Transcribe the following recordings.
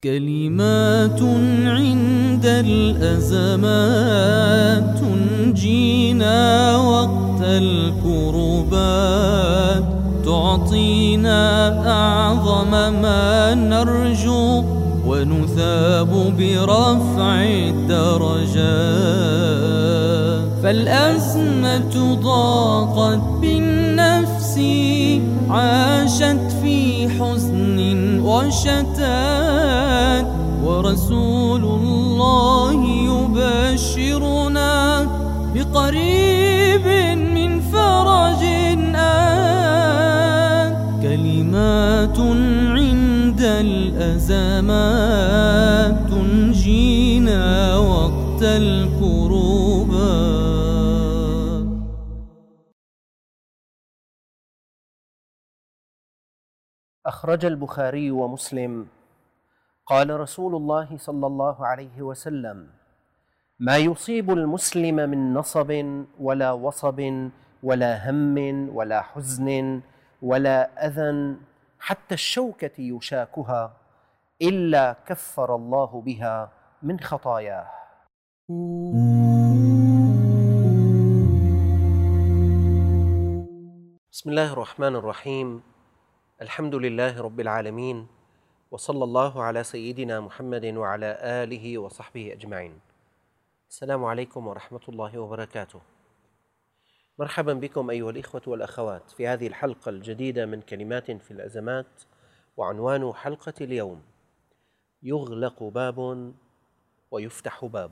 كلمات عند الأزمات تنجينا وقت الكربات، تعطينا أعظم ما نرجو ونثاب برفع الدرجات. فالأزمة ضاقت بالنفس، عاشت في حزن وشتات، ورسول الله يبشرنا بقريب من فرج آت. كلمات عند الأزمات تنجينا وقت الكروبات. أخرج البخاري ومسلم قال رسول الله صلى الله عليه وسلم: ما يصيب المسلم من نصب ولا وصب ولا هم ولا حزن ولا أذى حتى الشوكة يشاكها إلا كفر الله بها من خطاياه. بسم الله الرحمن الرحيم. الحمد لله رب العالمين، وصلى الله على سيدنا محمد وعلى آله وصحبه أجمعين. السلام عليكم ورحمة الله وبركاته. مرحبا بكم أيها الإخوة والأخوات في هذه الحلقة الجديدة من كلمات في الأزمات، وعنوان حلقة اليوم: يغلق باب ويفتح باب.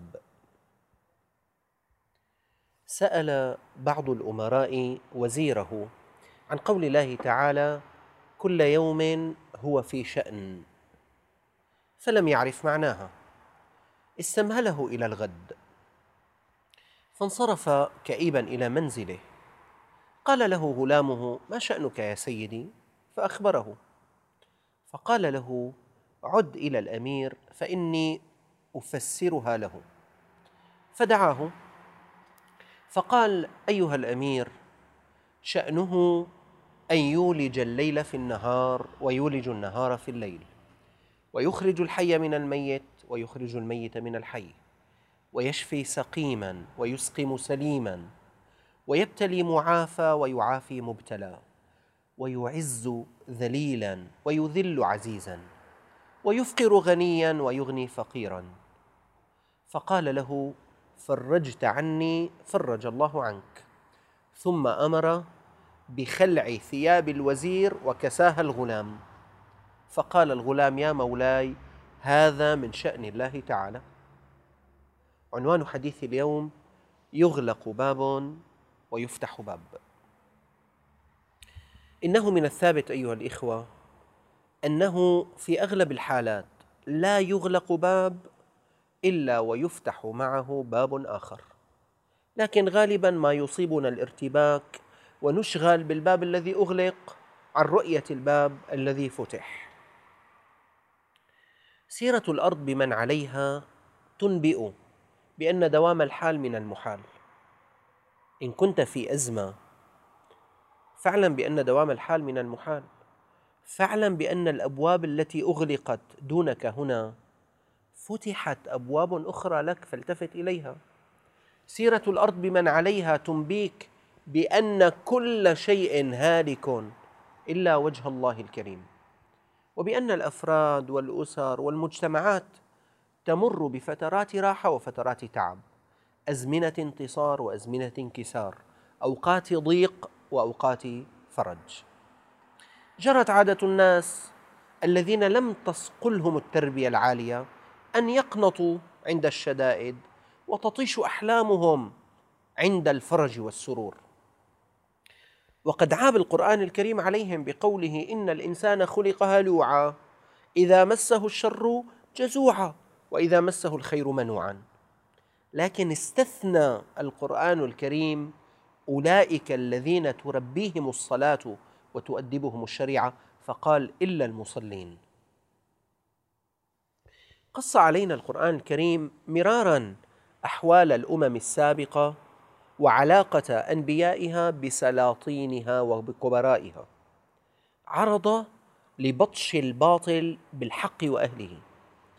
سأل بعض الأمراء وزيره عن قول الله تعالى: كل يوم هو في شأن، فلم يعرف معناها، استمهله إلى الغد، فانصرف كئيبا إلى منزله. قال له غلامه: ما شأنك يا سيدي؟ فأخبره، فقال له: عد إلى الأمير فإني أفسرها له. فدعاه فقال: أيها الأمير، شأنه أن يولج الليل في النهار ويولج النهار في الليل، ويخرج الحي من الميت ويخرج الميت من الحي، ويشفي سقيما ويسقم سليما، ويبتلي معافى ويعافي مبتلى، ويعز ذليلا ويذل عزيزا، ويفقر غنيا ويغني فقيرا. فقال له: فرجت عني فرج الله عنك. ثم أمر بخلع ثياب الوزير وكساها الغلام. فقال الغلام: يا مولاي، هذا من شأن الله تعالى. عنوان حديث اليوم: يغلق باب ويفتح باب. إنه من الثابت أيها الإخوة أنه في أغلب الحالات لا يغلق باب إلا ويفتح معه باب آخر، لكن غالبا ما يصيبنا الارتباك ونشغل بالباب الذي أغلق عن رؤية الباب الذي فتح. سيرة الأرض بمن عليها تنبئ بأن دوام الحال من المحال. إن كنت في أزمة فاعلم بأن دوام الحال من المحال. فاعلم بأن الأبواب التي أغلقت دونك هنا فتحت أبواب أخرى لك، فالتفت إليها. سيرة الأرض بمن عليها تنبيك بأن كل شيء هالك إلا وجه الله الكريم، وبأن الأفراد والأسر والمجتمعات تمر بفترات راحة وفترات تعب، أزمنة انتصار وأزمنة انكسار، أوقات ضيق وأوقات فرج. جرت عادة الناس الذين لم تصقلهم التربية العالية أن يقنطوا عند الشدائد وتطيش أحلامهم عند الفرج والسرور. وقد عاب القرآن الكريم عليهم بقوله: إن الإنسان خلق هلوعا إذا مسه الشر جزوعا وإذا مسه الخير منوعا. لكن استثنى القرآن الكريم أولئك الذين تربيهم الصلاة وتؤدبهم الشريعة، فقال: إلا المصلين. قص علينا القرآن الكريم مرارا أحوال الأمم السابقة وعلاقة أنبيائها بسلاطينها وبكبرائها، عرض لبطش الباطل بالحق وأهله،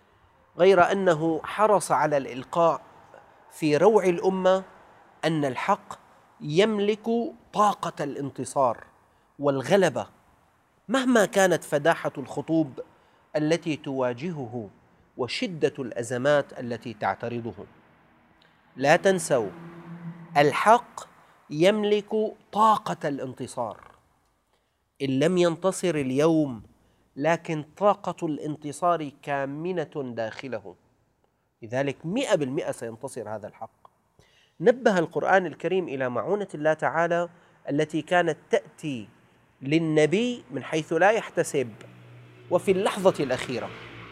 غير أنه حرص على الإلقاء في روع الأمة أن الحق يملك طاقة الانتصار والغلبة مهما كانت فداحة الخطوب التي تواجهه وشدة الأزمات التي تعترضه. لا تنسوا، الحق يملك طاقة الانتصار، إن لم ينتصر اليوم لكن طاقة الانتصار كامنة داخله، لذلك 100% سينتصر هذا الحق. نبه القرآن الكريم إلى معونة الله تعالى التي كانت تأتي للنبي من حيث لا يحتسب وفي اللحظة الأخيرة.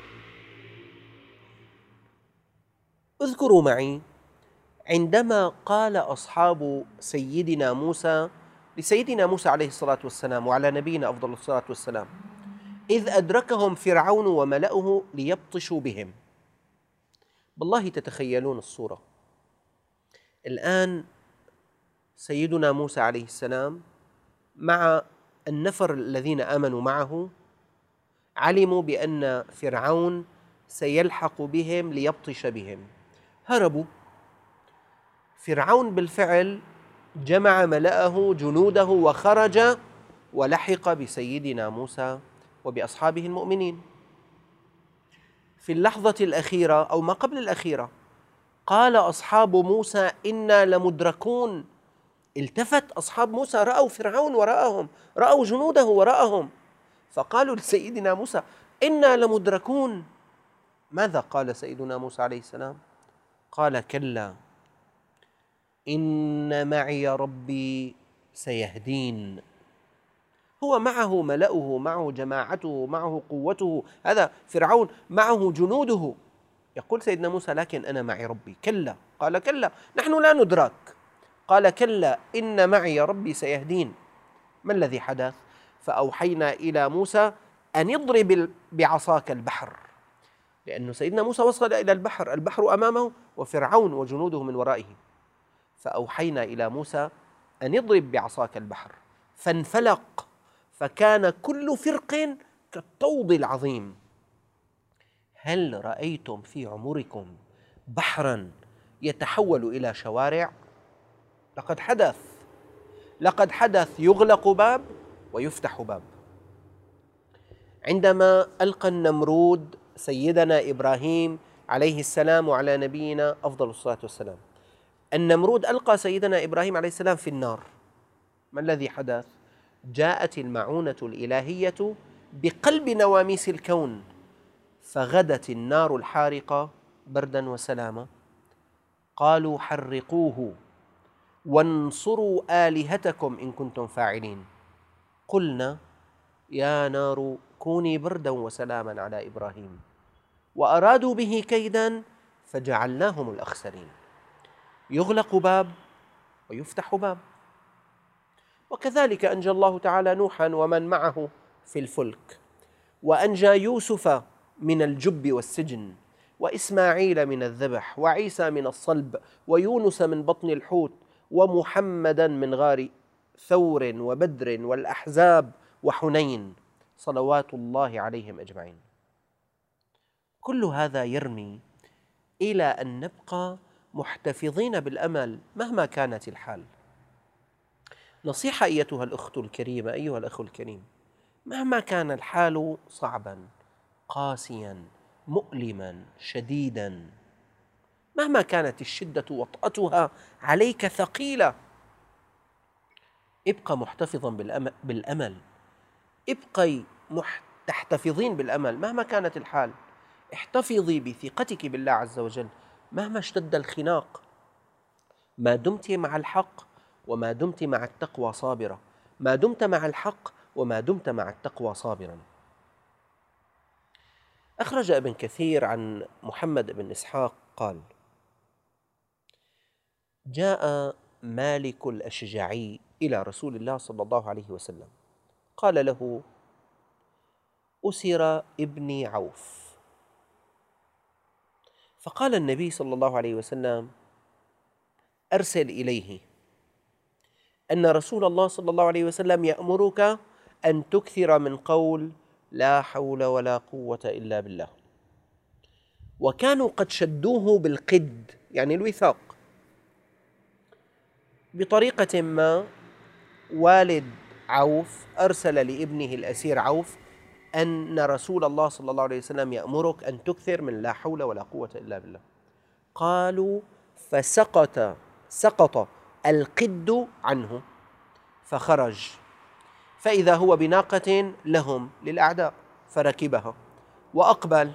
اذكروا معي عندما قال أصحاب سيدنا موسى لسيدنا موسى عليه الصلاة والسلام وعلى نبينا أفضل الصلاة والسلام: إذ أدركهم فرعون وملأه ليبطشوا بهم. بالله تتخيلون الصورة. الآن سيدنا موسى عليه السلام مع النفر الذين آمنوا معه علموا بأن فرعون سيلحق بهم ليبطش بهم، هربوا. فرعون بالفعل جمع ملأه جنوده وخرج ولحق بسيدنا موسى وبأصحابه المؤمنين. في اللحظة الأخيرة أو ما قبل الأخيرة قال أصحاب موسى: إنا لمدركون. التفت أصحاب موسى، رأوا فرعون وراءهم، رأوا جنوده وراءهم، فقالوا لسيدنا موسى: إنا لمدركون. ماذا قال سيدنا موسى عليه السلام؟ قال: كلا إن معي ربي سيهدين. هو معه ملأه، معه جماعته، معه قوته، هذا فرعون معه جنوده. يقول سيدنا موسى: لكن أنا معي ربي. كلا. قال: كلا، نحن لا ندرك. قال: كلا إن معي ربي سيهدين. ما الذي حدث؟ فأوحينا إلى موسى أن اضرب بعصاك البحر، لأن سيدنا موسى وصل إلى البحر، البحر أمامه وفرعون وجنوده من ورائه. فأوحينا إلى موسى أن اضرب بعصاك البحر فانفلق فكان كل فرق كالطود العظيم. هل رأيتم في عمركم بحرا يتحول إلى شوارع؟ لقد حدث يغلق باب ويفتح باب. عندما ألقى النمرود سيدنا إبراهيم عليه السلام وعلى نبينا أفضل الصلاة والسلام، النمرود ألقى سيدنا إبراهيم عليه السلام في النار. ما الذي حدث؟ جاءت المعونة الإلهية بقلب نواميس الكون، فغدت النار الحارقة بردا وسلاما. قالوا: حرقوه وانصروا آلهتكم إن كنتم فاعلين. قلنا: يا نار كوني بردا وسلاما على إبراهيم، وأرادوا به كيدا فجعلناهم الأخسرين. يغلق باب ويفتح باب. وكذلك أنجى الله تعالى نوحا ومن معه في الفلك، وأنجى يوسف من الجب والسجن، وإسماعيل من الذبح، وعيسى من الصلب، ويونس من بطن الحوت، ومحمدا من غار ثور وبدر والأحزاب وحنين، صلوات الله عليهم أجمعين. كل هذا يرمي إلى أن نبقى محتفظين بالأمل مهما كانت الحال. نصيحة أيتها الأخت الكريمة، أيها الأخ الكريم، مهما كان الحال صعبا قاسيا مؤلما شديدا، مهما كانت الشدة وطأتها عليك ثقيلة، ابقى محتفظا بالأمل، ابقي تحتفظين بالأمل مهما كانت الحال. احتفظي بثقتك بالله عز وجل مهما اشتد الخناق، ما دمت مع الحق وما دمت مع التقوى صابرة، ما دمت مع الحق وما دمت مع التقوى صابرا. أخرج ابن كثير عن محمد بن إسحاق قال: جاء مالك الأشجعي إلى رسول الله صلى الله عليه وسلم، قال له: أسر ابني عوف. فقال النبي صلى الله عليه وسلم: أرسل إليه أن رسول الله صلى الله عليه وسلم يأمرك أن تكثر من قول لا حول ولا قوة إلا بالله، وكانوا قد شدوه بالقد، يعني الوثاق. بطريقة ما والد عوف أرسل لابنه الأسير عوف أن رسول الله صلى الله عليه وسلم يأمرك أن تكثر من لا حول ولا قوة إلا بالله. قالوا سقط القد عنه فخرج، فإذا هو بناقة لهم للأعداء فركبها وأقبل،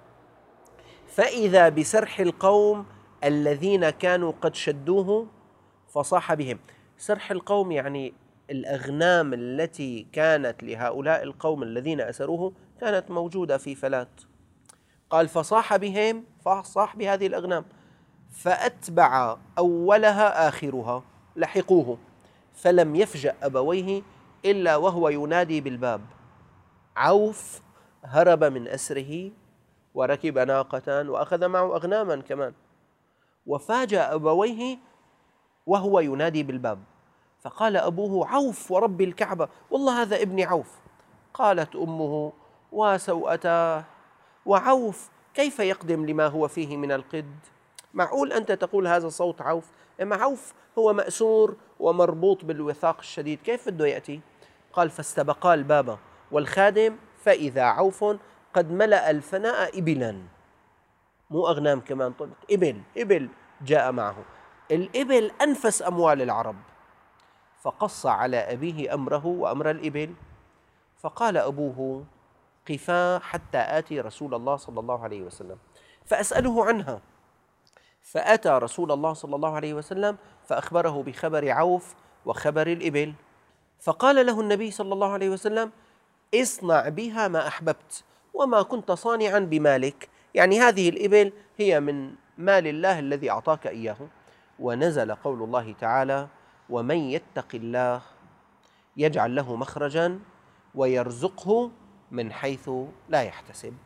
فإذا بسرح القوم الذين كانوا قد شدوه فصاح بهم. سرح القوم يعني الأغنام التي كانت لهؤلاء القوم الذين أسروه كانت موجودة في فلات. قال فصاح بهم، فصاح بهذه الأغنام، فأتبع أولها آخرها، لحقوه، فلم يفجأ أبويه إلا وهو ينادي بالباب. عوف هرب من أسره وركب ناقة وأخذ معه أغناما كمان، وفاجأ أبويه وهو ينادي بالباب، فقال أبوه عوف ورب الكعبة والله هذا ابني عوف. قالت أمه وسوءتاه، وعوف كيف يقدم لما هو فيه من القد؟ معقول أنت تقول هذا صوت عوف؟ إما عوف هو مأسور ومربوط بالوثاق الشديد، كيف بده يأتي؟ قال فاستبقا الباب والخادم فإذا عوف قد ملأ الفناء إبلا، مو أغنام كمان، طلعت إبل جاء معه. الإبل أنفس أموال العرب. فقص على أبيه أمره وأمر الإبل، فقال أبوه قفا حتى آتي رسول الله صلى الله عليه وسلم فأسأله عنها. فأتى رسول الله صلى الله عليه وسلم فأخبره بخبر عوف وخبر الإبل، فقال له النبي صلى الله عليه وسلم اصنع بها ما أحببت وما كنت صانعا بمالك، يعني هذه الإبل هي من مال الله الذي أعطاك إياه. ونزل قول الله تعالى ومن يتق الله يجعل له مخرجا ويرزقه من حيث لا يحتسب.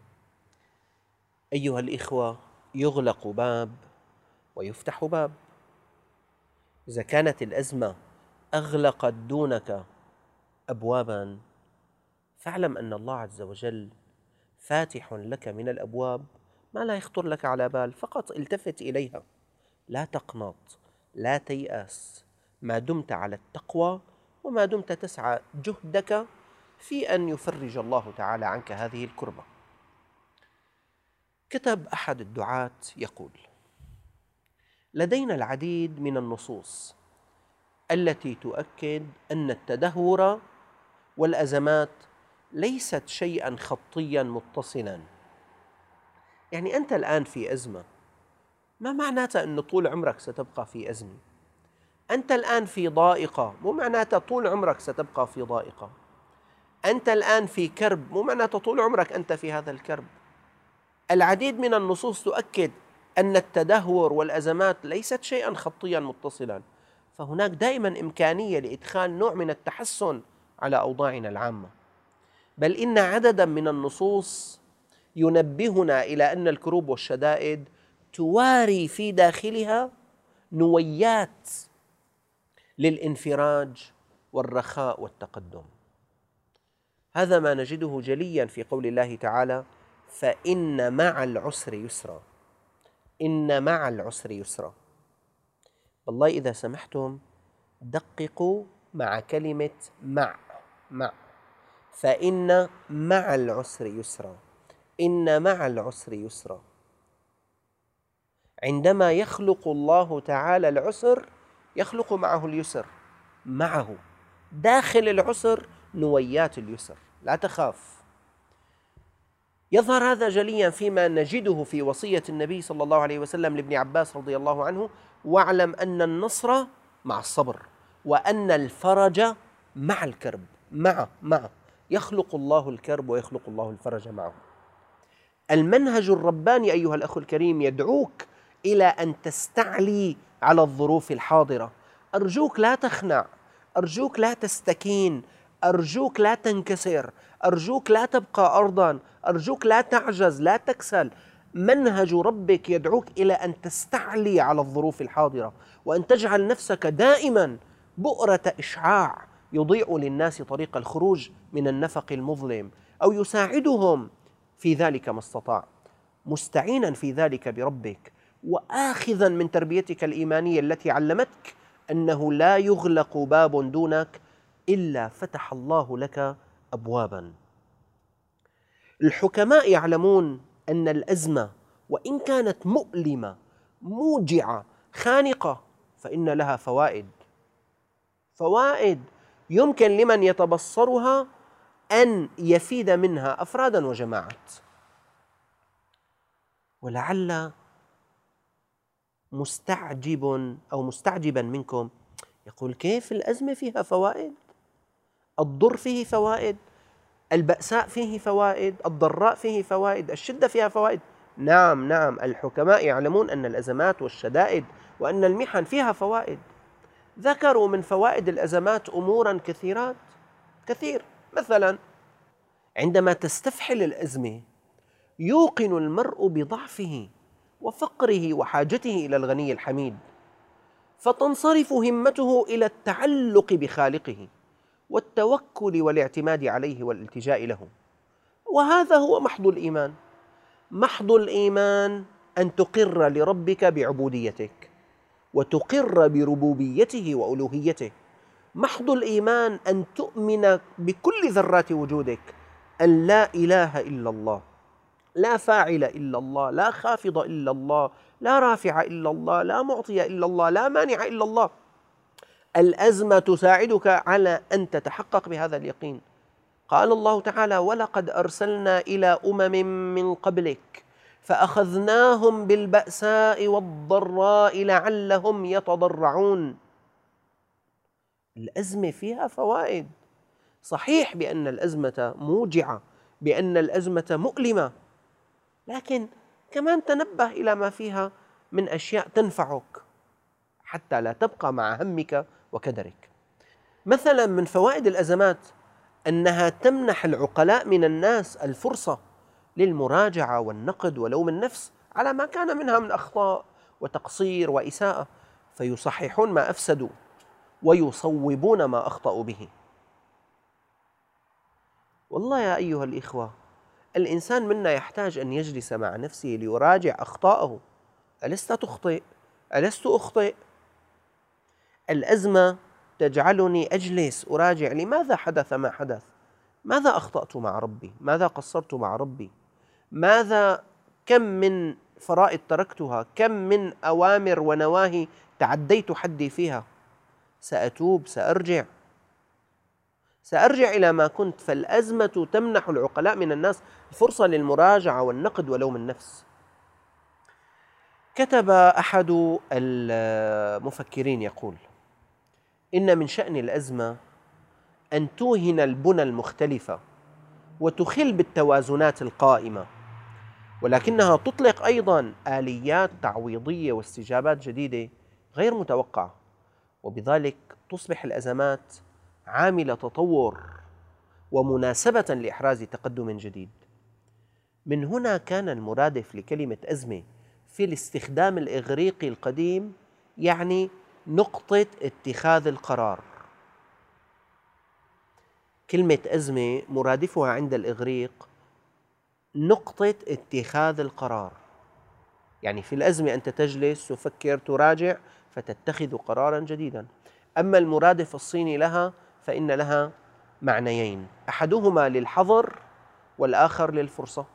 أيها الإخوة، يغلق باب ويفتح باب. إذا كانت الأزمة أغلقت دونك أبوابا، فاعلم أن الله عز وجل فاتح لك من الأبواب ما لا يخطر لك على بال، فقط التفت إليها، لا تقنط، لا تيأس، ما دمت على التقوى وما دمت تسعى جهدك في أن يفرج الله تعالى عنك هذه الكربة. كتب أحد الدعاة يقول لدينا العديد من النصوص التي تؤكد أن التدهور والأزمات ليست شيئا خطيا متصلا. يعني أنت الآن في أزمة، ما معناته أن طول عمرك ستبقى في أزمة. أنت الآن في ضائقة، مو معناته طول عمرك ستبقى في ضائقة. أنت الآن في كرب، مو معناته طول عمرك أنت في هذا الكرب. العديد من النصوص تؤكد أن التدهور والأزمات ليست شيئا خطيا متصلا، فهناك دائما إمكانية لإدخال نوع من التحسن على أوضاعنا العامة. بل إن عددا من النصوص ينبهنا إلى أن الكروب والشدائد تواري في داخلها نويات للانفراج والرخاء والتقدم. هذا ما نجده جليا في قول الله تعالى فإن مع العسر يسرا. إن مع العسر يسرا. والله إذا سمحتم دققوا مع كلمة مع. فإن مع العسر يسرا. إن مع العسر يسرا. عندما يخلق الله تعالى العسر يخلق معه اليسر، معه داخل العسر نويات اليسر، لا تخاف. يظهر هذا جليا فيما نجده في وصية النبي صلى الله عليه وسلم لابن عباس رضي الله عنه واعلم أن النصر مع الصبر وأن الفرج مع الكرب. مع يخلق الله الكرب ويخلق الله الفرج معه. المنهج الرباني أيها الأخ الكريم يدعوك إلى أن تستعلي على الظروف الحاضرة. أرجوك لا تخنع، أرجوك لا تستكين، أرجوك لا تنكسر، أرجوك لا تبقى أرضا، أرجوك لا تعجز، لا تكسل. منهج ربك يدعوك إلى أن تستعلي على الظروف الحاضرة وأن تجعل نفسك دائما بؤرة إشعاع يضيء للناس طريق الخروج من النفق المظلم أو يساعدهم في ذلك ما استطاع. مستعينا في ذلك بربك، وآخذا من تربيتك الإيمانية التي علمتك أنه لا يغلق باب دونك إلا فتح الله لك أبوابا. الحكماء يعلمون أن الأزمة وإن كانت مؤلمة موجعة خانقة فإن لها فوائد يمكن لمن يتبصرها أن يفيد منها أفرادا وجماعات. ولعل مستعجبا منكم يقول كيف الأزمة فيها فوائد؟ الضر فيه فوائد، البأساء فيه فوائد، الضراء فيه فوائد، الشدة فيها فوائد. نعم، الحكماء يعلمون أن الأزمات والشدائد وأن المحن فيها فوائد. ذكروا من فوائد الأزمات أمورا كثير. مثلا عندما تستفحل الأزمة يوقن المرء بضعفه وفقره وحاجته إلى الغني الحميد، فتنصرف همته إلى التعلق بخالقه والتوكل والاعتماد عليه والالتجاء له. وهذا هو محض الإيمان أن تقر لربك بعبوديتك وتقر بربوبيته وألوهيته. محض الإيمان أن تؤمن بكل ذرات وجودك أن لا إله إلا الله، لا فاعل إلا الله، لا خافض إلا الله، لا رافع إلا الله، لا معطي إلا الله، لا مانع إلا الله. الأزمة تساعدك على أن تتحقق بهذا اليقين. قال الله تعالى: ولقد أرسلنا إلى أمم من قبلك فأخذناهم بالبأساء والضراء لعلهم يتضرعون. الأزمة فيها فوائد. صحيح بأن الأزمة موجعة، بأن الأزمة مؤلمة، لكن كمان تنبه إلى ما فيها من أشياء تنفعك حتى لا تبقى مع همك وكدرك. مثلا من فوائد الأزمات أنها تمنح العقلاء من الناس الفرصة للمراجعة والنقد ولوم النفس على ما كان منها من أخطاء وتقصير وإساءة، فيصححون ما أفسدوا ويصوبون ما أخطأوا به. والله يا أيها الإخوة، الإنسان منا يحتاج أن يجلس مع نفسه ليراجع أخطاءه. ألست تخطئ؟ ألست أخطئ؟ الأزمة تجعلني أجلس أراجع لماذا حدث ما حدث؟ ماذا أخطأت مع ربي؟ ماذا قصرت مع ربي؟ كم من فرائض تركتها؟ كم من أوامر ونواهي تعديت حدي فيها؟ سأتوب، سأرجع إلى ما كنت. فالأزمة تمنح العقلاء من الناس فرصة للمراجعة والنقد ولوم النفس. كتب أحد المفكرين يقول: إن من شأن الأزمة أن توهن البنى المختلفة وتخل بالتوازنات القائمة، ولكنها تطلق أيضا آليات تعويضية واستجابات جديدة غير متوقعة، وبذلك تصبح الأزمات عامل تطور ومناسبة لإحراز تقدم جديد. من هنا كان المرادف لكلمة أزمة في الاستخدام الإغريقي القديم يعني نقطة اتخاذ القرار. كلمة أزمة مرادفها عند الإغريق نقطة اتخاذ القرار، يعني في الأزمة أنت تجلس تفكر تراجع فتتخذ قرارا جديدا. أما المرادف الصيني لها فإن لها معنيين، أحدهما للحظر والآخر للفرصة.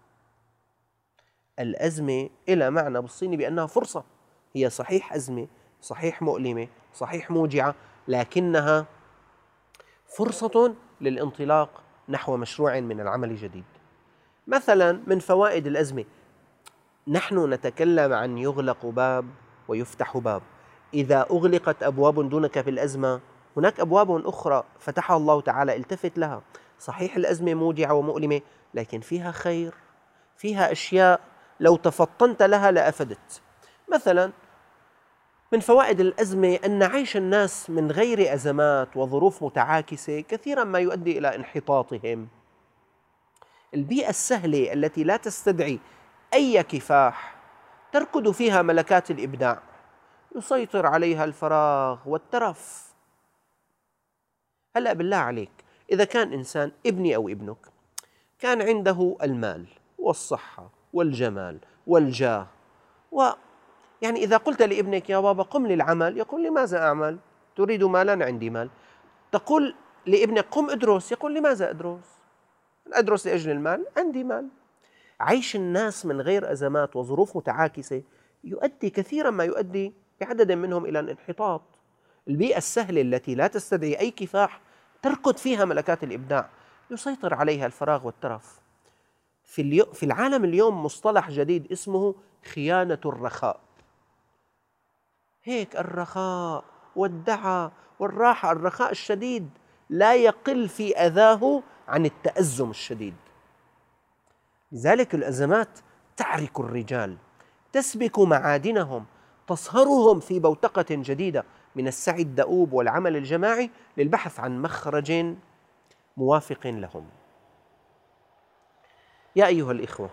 الأزمة إلى معنى بالصيني بأنها فرصة، هي صحيح أزمة، صحيح مؤلمة، صحيح موجعة، لكنها فرصة للانطلاق نحو مشروع من العمل الجديد. مثلا من فوائد الأزمة، نحن نتكلم عن يغلق باب ويفتح باب. إذا أغلقت أبواب دونك في الأزمة هناك أبواب أخرى فتحها الله تعالى، التفت لها. صحيح الأزمة موجعة ومؤلمة، لكن فيها خير، فيها أشياء لو تفطنت لها لأفدت. مثلا من فوائد الأزمة أن عيش الناس من غير أزمات وظروف متعاكسة كثيرا ما يؤدي إلى انحطاطهم. البيئة السهلة التي لا تستدعي أي كفاح تركض فيها ملكات الإبداع، يسيطر عليها الفراغ والترف. هلأ بالله عليك، إذا كان إنسان ابني أو ابنك كان عنده المال والصحة والجمال والجاه. ويعني إذا قلت لابنك يا بابا قم للعمل، يقول لماذا أعمل؟ تريد مالا؟ عندي مال. تقول لابنك قم ادرس، يقول لماذا أدرس؟ أدرس لأجل المال؟ عندي مال. عيش الناس من غير أزمات وظروف متعاكسة يؤدي كثيرا ما يؤدي بعدد منهم إلى الانحطاط. البيئة السهلة التي لا تستدعي أي كفاح تركض فيها ملكات الإبداع يسيطر عليها الفراغ والترف. في العالم اليوم مصطلح جديد اسمه خيانة الرخاء. هيك الرخاء والدعى والراحة، الرخاء الشديد لا يقل في أذاه عن التأزم الشديد. لذلك الأزمات تعرك الرجال، تسبك معادنهم، تصهرهم في بوتقة جديدة من السعي الدؤوب والعمل الجماعي للبحث عن مخرج موافق لهم. يا أيها الإخوة،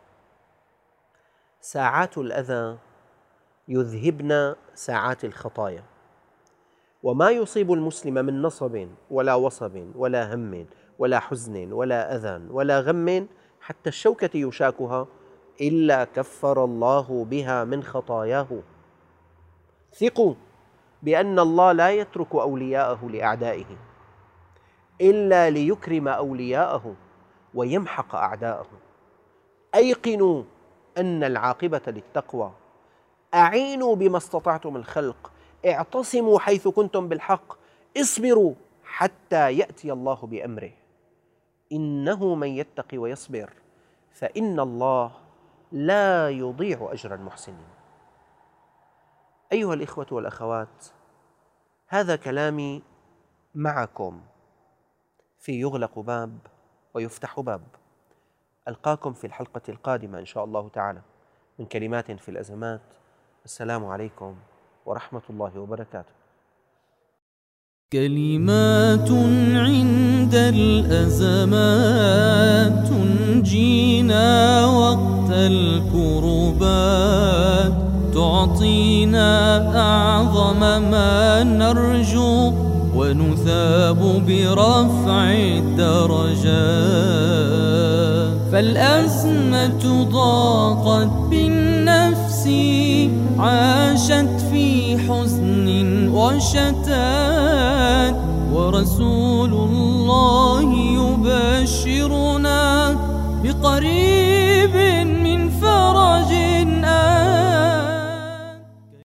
ساعات الأذى يذهبن ساعات الخطايا، وما يصيب المسلم من نصب ولا وصب ولا هم ولا حزن ولا أذى ولا غم حتى الشوكة يشاكها إلا كفر الله بها من خطاياه. ثقوا بأن الله لا يترك أولياءه لأعدائه إلا ليكرم أولياءه ويمحق أعداءه. أيقنوا أن العاقبة للتقوى. أعينوا بما استطعتم الخلق، اعتصموا حيث كنتم بالحق، اصبروا حتى يأتي الله بأمره. إنه من يتقي ويصبر فإن الله لا يضيع أجر المحسنين. أيها الإخوة والأخوات، هذا كلامي معكم في يغلق باب ويفتح باب. ألقاكم في الحلقة القادمة إن شاء الله تعالى من كلمات في الأزمات. السلام عليكم ورحمة الله وبركاته. كلمات عند الأزمات تنجينا وقت الكربات، تعطينا أعظم ما نرجو ونثاب برفع الدرجات. فالأزمة ضاقت بالنفس، عاشت في حزن وشتات، ورسول الله يبشرنا بقريب من